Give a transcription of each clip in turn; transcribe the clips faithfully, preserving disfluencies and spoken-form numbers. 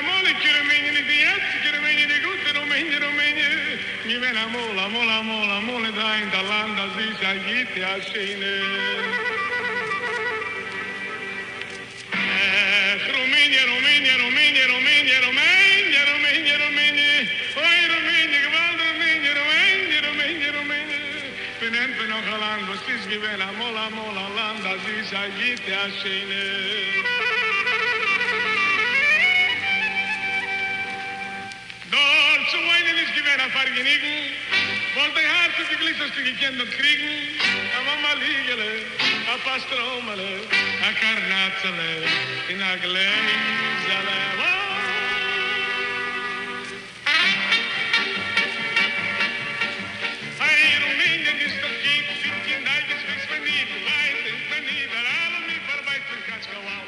mole, Romania, the yes, Romania, the good Romania, Romania. Mi vena mola, mola, mola, mola, da in the land as this I get a shine. Romania, Romania, Romania, Romania, Romania, Romania, Romania. Oi, Romania, geweld Romania, Romania, Romania, Romania. Penen penen galang, was is gewena mola, mola, land as this I get a shine. Zo weinig is gewend aan vergenigen, want de hartstikke glisterstige kinderen kriegen, en mama liegelen, en pastromelen, en karnatselen, in haar glemzelen. Hey, Roemenië is toch niet, zit je nijgers, wees me niet, wijt is me niet, daar alle mee verbijt van katschkawal.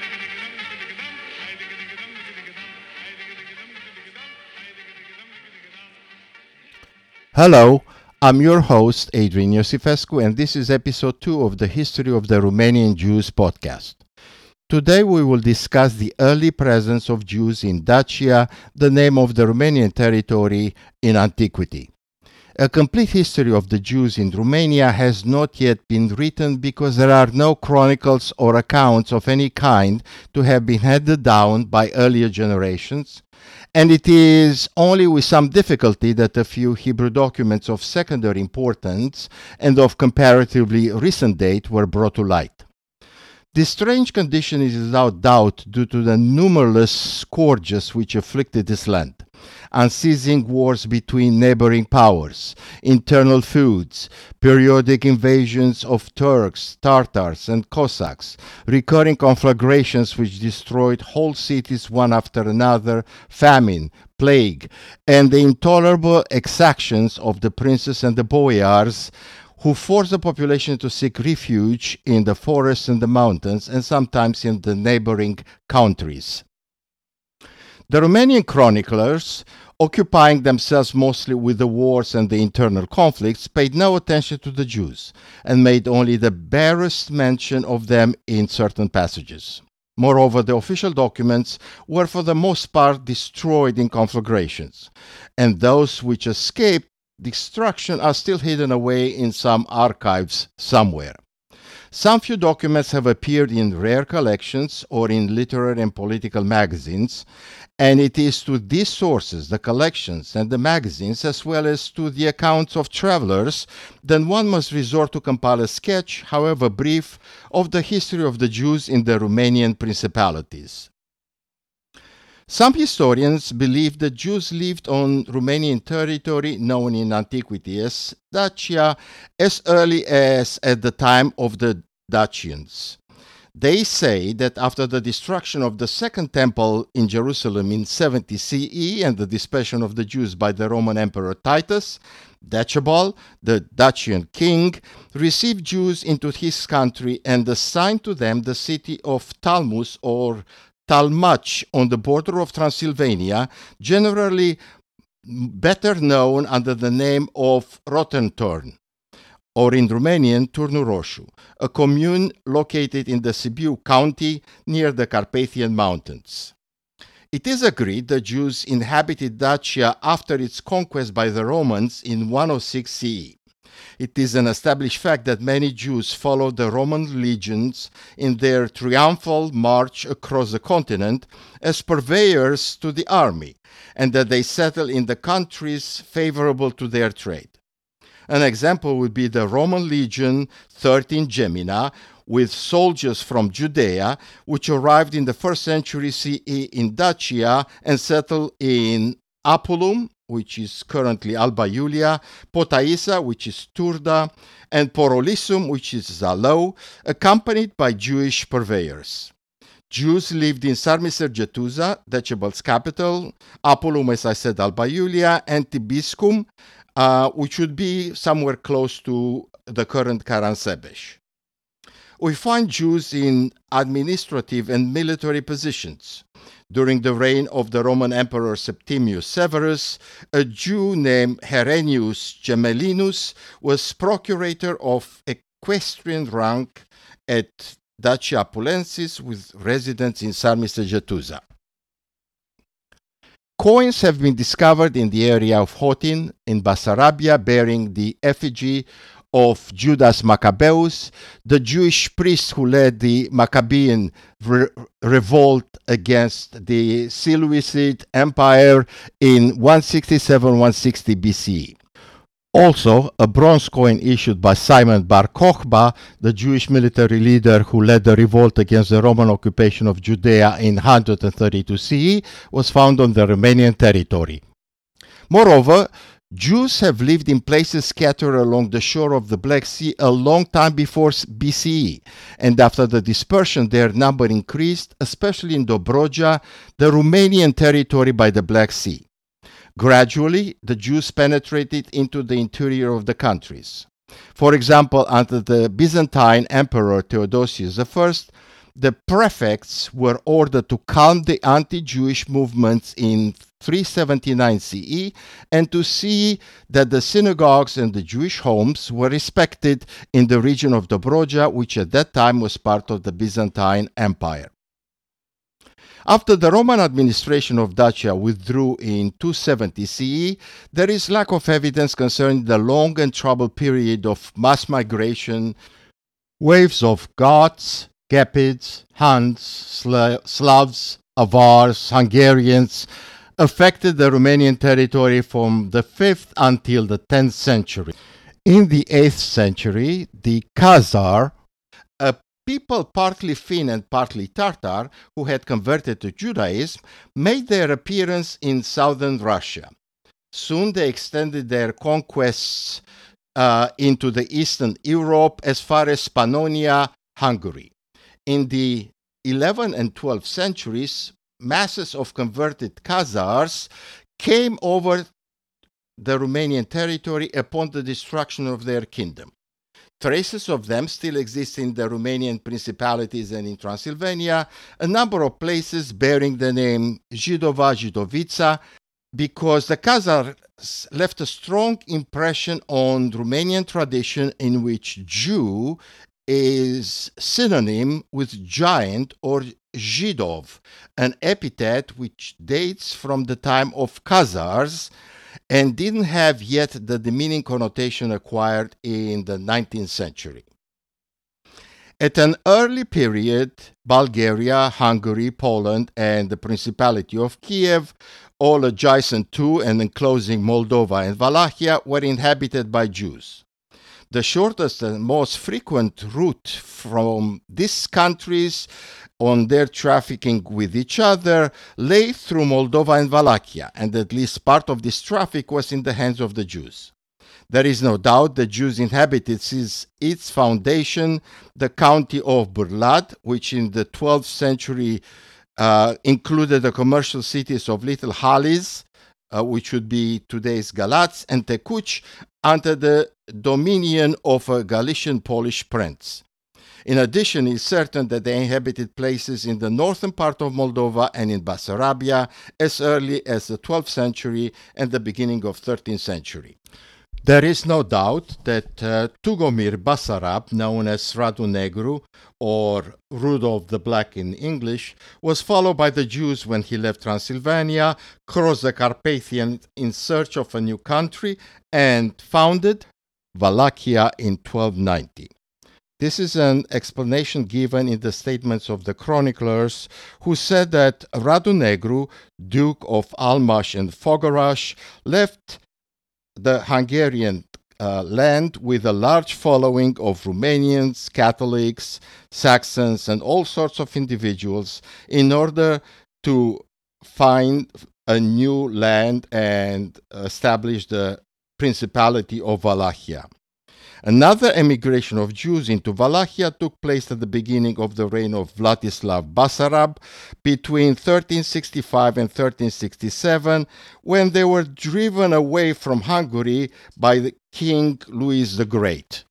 Hello, I'm your host, Adrian Iosifescu, and this is episode two of the History of the Romanian Jews podcast. Today we will discuss the early presence of Jews in Dacia, the name of the Romanian territory in antiquity. A complete history of the Jews in Romania has not yet been written because there are no chronicles or accounts of any kind to have been handed down by earlier generations, and it is only with some difficulty that a few Hebrew documents of secondary importance and of comparatively recent date were brought to light. This strange condition is without doubt due to the numerous scourges which afflicted this land. Unceasing wars between neighboring powers, internal feuds, periodic invasions of Turks, Tartars, and Cossacks, recurring conflagrations which destroyed whole cities one after another, famine, plague, and the intolerable exactions of the princes and the boyars, who forced the population to seek refuge in the forests and the mountains, and sometimes in the neighboring countries. The Romanian chroniclers, occupying themselves mostly with the wars and the internal conflicts, paid no attention to the Jews, and made only the barest mention of them in certain passages. Moreover, the official documents were for the most part destroyed in conflagrations, and those which escaped destruction are still hidden away in some archives somewhere. Some few documents have appeared in rare collections or in literary and political magazines, and it is to these sources, the collections and the magazines, as well as to the accounts of travelers, that one must resort to compile a sketch, however brief, of the history of the Jews in the Romanian principalities. Some historians believe that Jews lived on Romanian territory known in antiquity as Dacia as early as at the time of the Dacians. They say that after the destruction of the Second Temple in Jerusalem in seventy C E and the dispersion of the Jews by the Roman Emperor Titus, Decebal, the Dacian king, received Jews into his country and assigned to them the city of Talmus or Talmac on the border of Transylvania, generally better known under the name of Rotenturn, or in Romanian Turnul Roșu, a commune located in the Sibiu county near the Carpathian Mountains. It is agreed the Jews inhabited Dacia after its conquest by the Romans in one oh six C E. It is an established fact that many Jews followed the Roman legions in their triumphal march across the continent as purveyors to the army, and that they settled in the countries favorable to their trade. An example would be the Roman legion thirteen Gemina, with soldiers from Judea, which arrived in the first century C E in Dacia and settled in Apulum, which is currently Alba Iulia, Potaissa, which is Turda, and Porolisum, which is Zalău, accompanied by Jewish purveyors. Jews lived in Sarmisegetuza, Decebal's capital, Apulum, as I said, Alba Iulia, and Tibiscum, uh, which would be somewhere close to the current Caransebeș. We find Jews in administrative and military positions. During the reign of the Roman Emperor Septimius Severus, a Jew named Herennius Gemellinus was procurator of equestrian rank at Dacia Apulensis with residence in Sarmisegetuza. Coins have been discovered in the area of Hotin in Bessarabia bearing the effigy of Judas Maccabeus, the Jewish priest who led the Maccabean re- revolt against the Seleucid Empire in one sixty-seven to one sixty B C E. Also, a bronze coin issued by Simon Bar Kokhba, the Jewish military leader who led the revolt against the Roman occupation of Judea in one hundred thirty-two C E, was found on the Romanian territory. Moreover, Jews have lived in places scattered along the shore of the Black Sea a long time before B C E, and after the dispersion their number increased, especially in Dobroja, the Romanian territory by the Black Sea. Gradually, the Jews penetrated into the interior of the countries. For example, under the Byzantine Emperor Theodosius the First, the prefects were ordered to calm the anti-Jewish movements in three seventy-nine C E and to see that the synagogues and the Jewish homes were respected in the region of Dobroja, which at that time was part of the Byzantine Empire. After the Roman administration of Dacia withdrew in two seventy C E, there is lack of evidence concerning the long and troubled period of mass migration. Waves of Goths, Gepids, Huns, Sla- Slavs, Avars, Hungarians affected the Romanian territory from the fifth until the tenth century. In the eighth century, the Khazar, a people partly Finn and partly Tartar who had converted to Judaism, made their appearance in southern Russia. Soon they extended their conquests uh, into the eastern Europe as far as Pannonia, Hungary. In the eleventh and twelfth centuries, masses of converted Khazars came over the Romanian territory upon the destruction of their kingdom. Traces of them still exist in the Romanian principalities and in Transylvania, a number of places bearing the name Zhidova, Zhidovița, because the Khazars left a strong impression on Romanian tradition in which Jew is synonym with giant or Zhidov, an epithet which dates from the time of Khazars and didn't have yet the demeaning connotation acquired in the nineteenth century. At an early period, Bulgaria, Hungary, Poland, and the Principality of Kiev, all adjacent to and enclosing Moldova and Wallachia, were inhabited by Jews. The shortest and most frequent route from these countries on their trafficking with each other lay through Moldova and Wallachia, and at least part of this traffic was in the hands of the Jews. There is no doubt the Jews inhabited since its foundation the county of Bârlad, which in the twelfth century uh, included the commercial cities of Little Halis, uh, which would be today's Galați, and Tecuci, under the dominion of a Galician Polish prince. In addition, it is certain that they inhabited places in the northern part of Moldova and in Bessarabia as early as the twelfth century and the beginning of thirteenth century. There is no doubt that uh, Tugomir Basarab, known as Radu Negru or Rudolph the Black in English, was followed by the Jews when he left Transylvania, crossed the Carpathian in search of a new country, and founded Wallachia in twelve ninety. This is an explanation given in the statements of the chroniclers, who said that Radu Negru, Duke of Almash and Fogaras, left the Hungarian uh, land with a large following of Romanians, Catholics, Saxons, and all sorts of individuals in order to find a new land and establish the Principality of Wallachia. Another emigration of Jews into Wallachia took place at the beginning of the reign of Vladislav Basarab between thirteen sixty-five and thirteen sixty-seven, when they were driven away from Hungary by the King Louis the Great.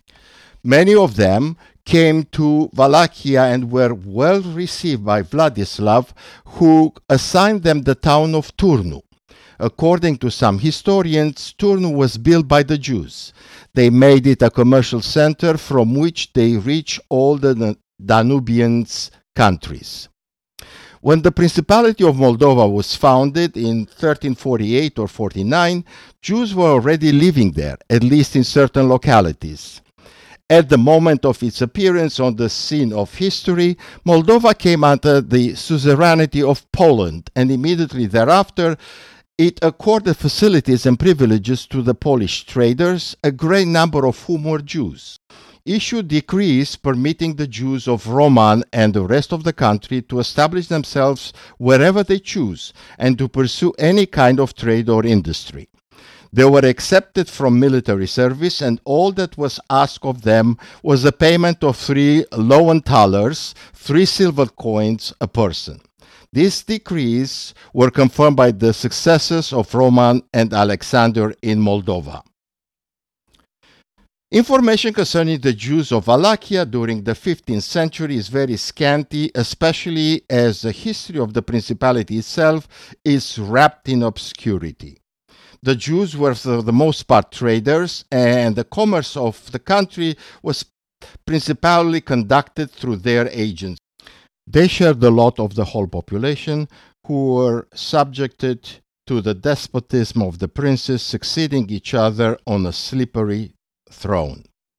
Many of them came to Wallachia and were well received by Vladislav, who assigned them the town of Turnu. According to some historians, Turnu was built by the Jews. They made it a commercial center from which they reached all the Danubian countries. When the Principality of Moldova was founded in thirteen forty-eight or forty-nine, Jews were already living there, at least in certain localities. At the moment of its appearance on the scene of history, Moldova came under the suzerainty of Poland, and immediately thereafter it accorded facilities and privileges to the Polish traders, a great number of whom were Jews. Issued decrees permitting the Jews of Roman and the rest of the country to establish themselves wherever they choose and to pursue any kind of trade or industry. They were accepted from military service, and all that was asked of them was a payment of three Lowen-thalers, three silver coins a person. These decrees were confirmed by the successors of Roman and Alexander in Moldova. Information concerning the Jews of Wallachia during the fifteenth century is very scanty, especially as the history of the principality itself is wrapped in obscurity. The Jews were for the most part traders, and the commerce of the country was principally conducted through their agents. They shared the lot of the whole population, who were subjected to the despotism of the princes, succeeding each other on a slippery throne.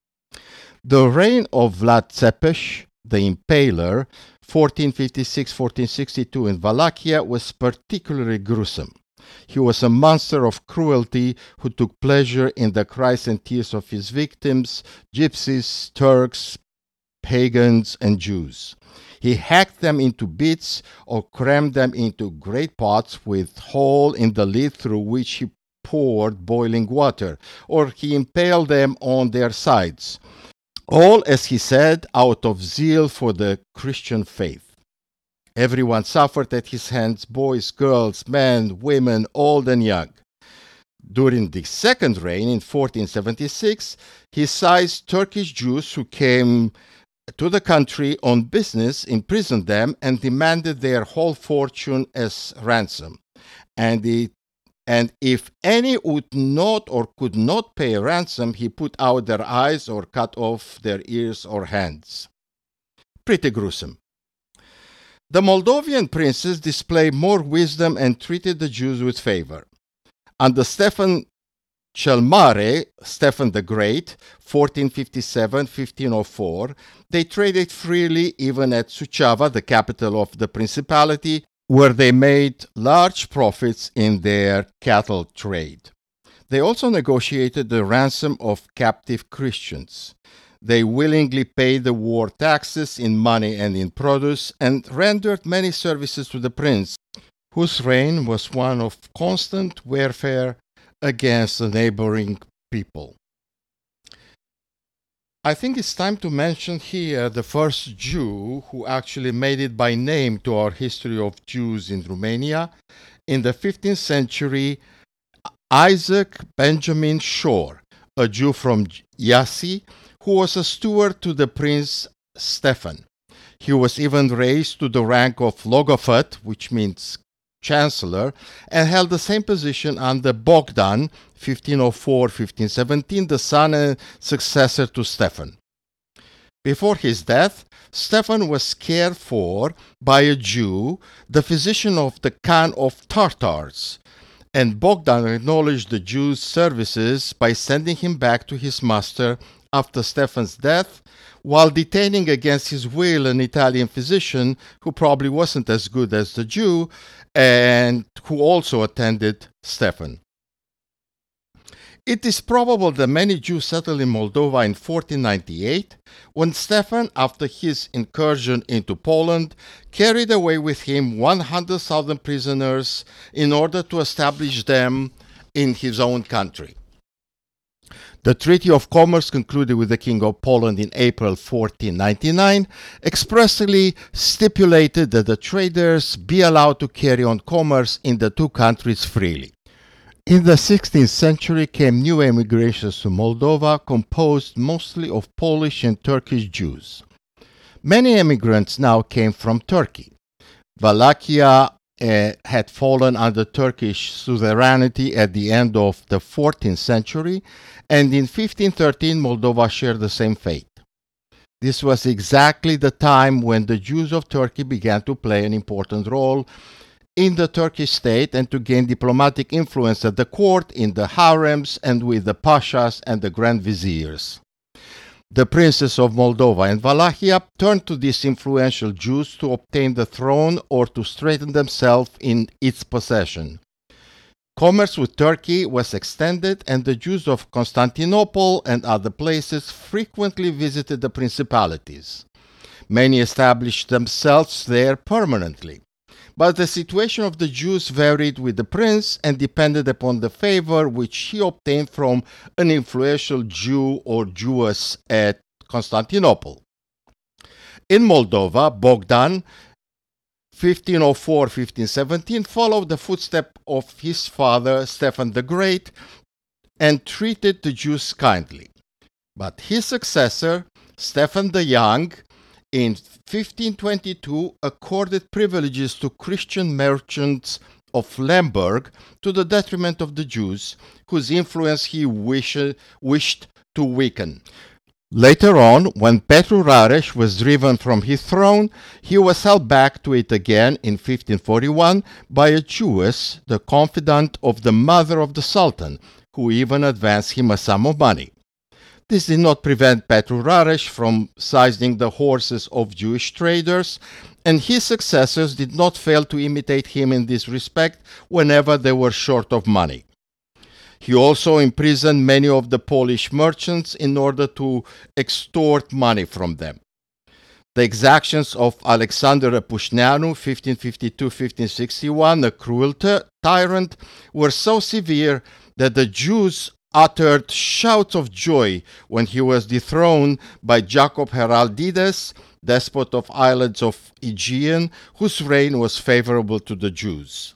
The reign of Vlad Tzepes, the Impaler, fourteen fifty-six to fourteen sixty-two in Wallachia, was particularly gruesome. He was a monster of cruelty who took pleasure in the cries and tears of his victims, gypsies, Turks, pagans, and Jews. He hacked them into bits or crammed them into great pots with hole in the lid through which he poured boiling water, or he impaled them on their sides. All, as he said, out of zeal for the Christian faith. Everyone suffered at his hands, boys, girls, men, women, old and young. During the second reign in fourteen seventy-six, he seized Turkish Jews who came to the country on business, imprisoned them, and demanded their whole fortune as ransom. And it And if any would not or could not pay a ransom, he put out their eyes or cut off their ears or hands. Pretty gruesome. The Moldovan princes displayed more wisdom and treated the Jews with favor. Under Stefan cel Mare, Stephen the Great, fourteen fifty-seven to fifteen oh four, they traded freely even at Suceava, the capital of the principality, where they made large profits in their cattle trade. They also negotiated the ransom of captive Christians. They willingly paid the war taxes in money and in produce, and rendered many services to the prince, whose reign was one of constant warfare against the neighboring people. I think it's time to mention here the first Jew who actually made it by name to our history of Jews in Romania. In the fifteenth century, Isaac Benjamin Shore, a Jew from Iași, who was a steward to the Prince Stephen. He was even raised to the rank of Logofet, which means chancellor, and held the same position under Bogdan, fifteen oh four to fifteen seventeen, the son and successor to Stephen. Before his death, Stephen was cared for by a Jew, the physician of the Khan of Tartars, and Bogdan acknowledged the Jew's services by sending him back to his master after Stephen's death, while detaining against his will an Italian physician who probably wasn't as good as the Jew, and who also attended Stephen. It is probable that many Jews settled in Moldova in fourteen ninety-eight, when Stephen, after his incursion into Poland, carried away with him one hundred thousand prisoners in order to establish them in his own country. The Treaty of Commerce concluded with the King of Poland in April fourteen ninety-nine expressly stipulated that the traders be allowed to carry on commerce in the two countries freely. In the sixteenth century came new emigrations to Moldova, composed mostly of Polish and Turkish Jews. Many immigrants now came from Turkey. Wallachia uh, had fallen under Turkish suzerainty at the end of the fourteenth century, and in fifteen thirteen Moldova shared the same fate. This was exactly the time when the Jews of Turkey began to play an important role in the Turkish state and to gain diplomatic influence at the court, in the harems, and with the pashas and the grand viziers. The princes of Moldova and Wallachia turned to these influential Jews to obtain the throne or to strengthen themselves in its possession. Commerce with Turkey was extended, and the Jews of Constantinople and other places frequently visited the principalities. Many established themselves there permanently. But the situation of the Jews varied with the prince and depended upon the favor which he obtained from an influential Jew or Jewess at Constantinople. In Moldova, Bogdan, fifteen oh four to fifteen seventeen, followed the footsteps of his father, Stephen the Great, and treated the Jews kindly. But his successor, Stephen the Young, in fifteen twenty-two accorded privileges to Christian merchants of Lemberg to the detriment of the Jews, whose influence he wish, wished to weaken. Later on, when Petru Rareș was driven from his throne, he was held back to it again in fifteen forty-one by a Jewess, the confidant of the mother of the Sultan, who even advanced him a sum of money. This did not prevent Petru Rareș from seizing the horses of Jewish traders, and his successors did not fail to imitate him in this respect whenever they were short of money. He also imprisoned many of the Polish merchants in order to extort money from them. The exactions of Alexander Răpușneanu, fifteen fifty-two to fifteen sixty-one, a cruel ty- tyrant, were so severe that the Jews uttered shouts of joy when he was dethroned by Jacob Heraldides, despot of islands of Aegean, whose reign was favorable to the Jews.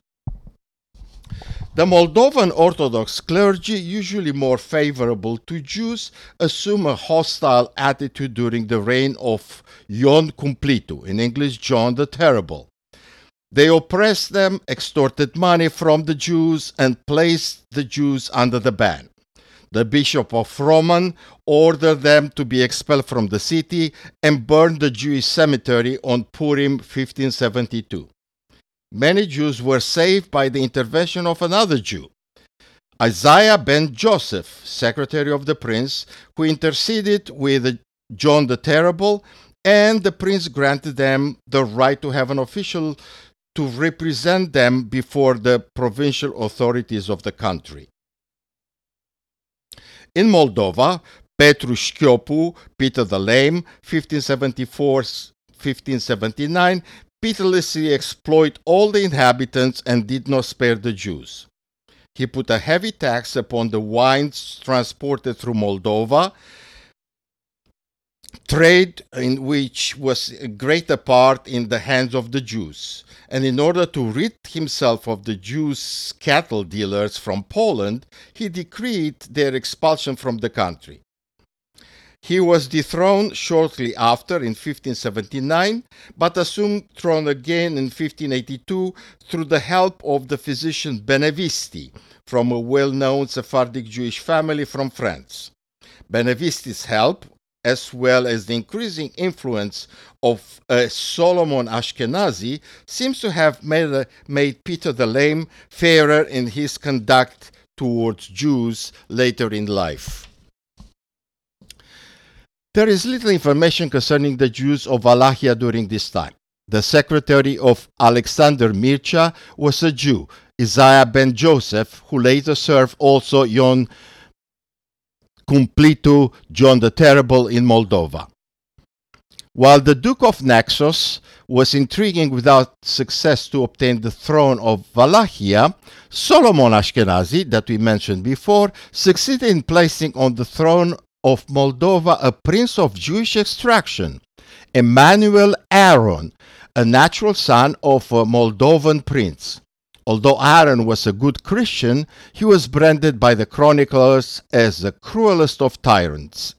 The Moldovan Orthodox clergy, usually more favorable to Jews, assume a hostile attitude during the reign of Ion Cumplitu, in English John the Terrible. They oppressed them, extorted money from the Jews, and placed the Jews under the ban. The Bishop of Roman ordered them to be expelled from the city and burned the Jewish cemetery on Purim fifteen seventy-two. Many Jews were saved by the intervention of another Jew, Isaiah ben Joseph, secretary of the prince, who interceded with John the Terrible, and the prince granted them the right to have an official to represent them before the provincial authorities of the country. In Moldova, Petru Șchiopu, Peter the Lame, fifteen seventy-four to fifteen seventy-nine, pitilessly exploited all the inhabitants and did not spare the Jews. He put a heavy tax upon the wines transported through Moldova, trade in which was a greater part in the hands of the Jews. And in order to rid himself of the Jews' cattle dealers from Poland, he decreed their expulsion from the country. He was dethroned shortly after in fifteen seventy-nine, but assumed throne again in fifteen eighty-two through the help of the physician Benevisti from a well-known Sephardic Jewish family from France. Benevisti's help, as well as the increasing influence of uh, Solomon Ashkenazi, seems to have made, uh, made Peter the Lame fairer in his conduct towards Jews later in life. There is little information concerning the Jews of Wallachia during this time. The secretary of Alexander Mircea was a Jew, Isaiah ben Joseph, who later served also Ion Cumplitu, John the Terrible in Moldova. While the Duke of Naxos was intriguing without success to obtain the throne of Wallachia, Solomon Ashkenazi, that we mentioned before, succeeded in placing on the throne of Moldova a prince of Jewish extraction, Emmanuel Aaron, a natural son of a Moldovan prince. Although Aaron was a good Christian, he was branded by the chroniclers as the cruelest of tyrants.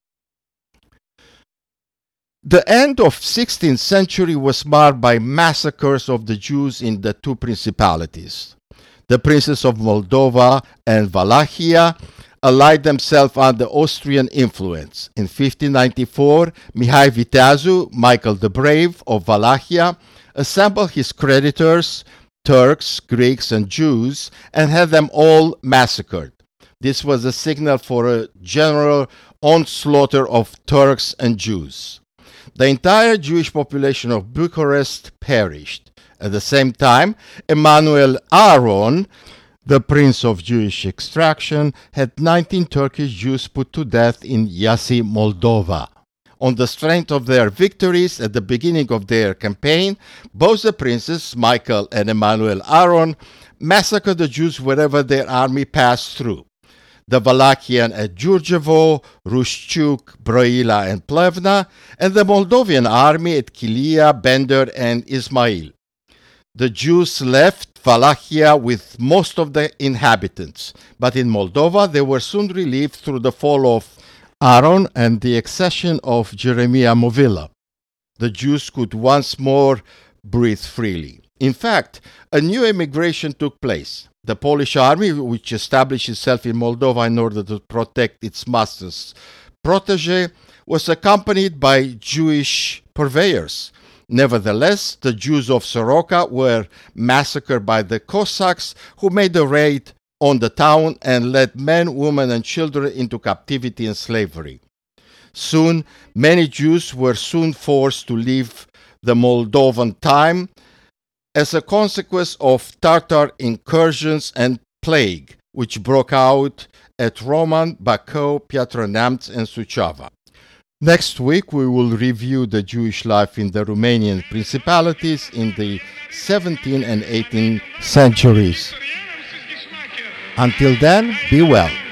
The end of sixteenth century was marked by massacres of the Jews in the two principalities. The princes of Moldova and Wallachia allied themselves under Austrian influence. In fifteen ninety-four, Mihai Viteazu, Michael the Brave of Wallachia, assembled his creditors, Turks, Greeks, and Jews, and had them all massacred. This was a signal for a general onslaught of Turks and Jews. The entire Jewish population of Bucharest perished. At the same time, Emanuel Aron, the prince of Jewish extraction, had nineteen Turkish Jews put to death in Iasi, Moldova. On the strength of their victories at the beginning of their campaign, both the princes, Michael and Emanuel Aron, massacred the Jews wherever their army passed through. The Wallachian at Jurjevo, Rushchuk, Brăila, and Plevna, and the Moldovan army at Chilia, Bender, and Ismail. The Jews left Wallachia with most of the inhabitants, but in Moldova they were soon relieved through the fall of Aron and the accession of Jeremiah Movila. The Jews could once more breathe freely. In fact, a new emigration took place. The Polish army, which established itself in Moldova in order to protect its master's protege, was accompanied by Jewish purveyors. Nevertheless, the Jews of Soroka were massacred by the Cossacks, who made a raid on the town and led men, women, and children into captivity and slavery. Soon, many Jews were soon forced to leave the Moldovan time as a consequence of Tatar incursions and plague, which broke out at Roman, Bacău, Piatra-Neamț, and Suceava. Next week, we will review the Jewish life in the Romanian principalities in the seventeenth and eighteenth centuries. Until then, be well.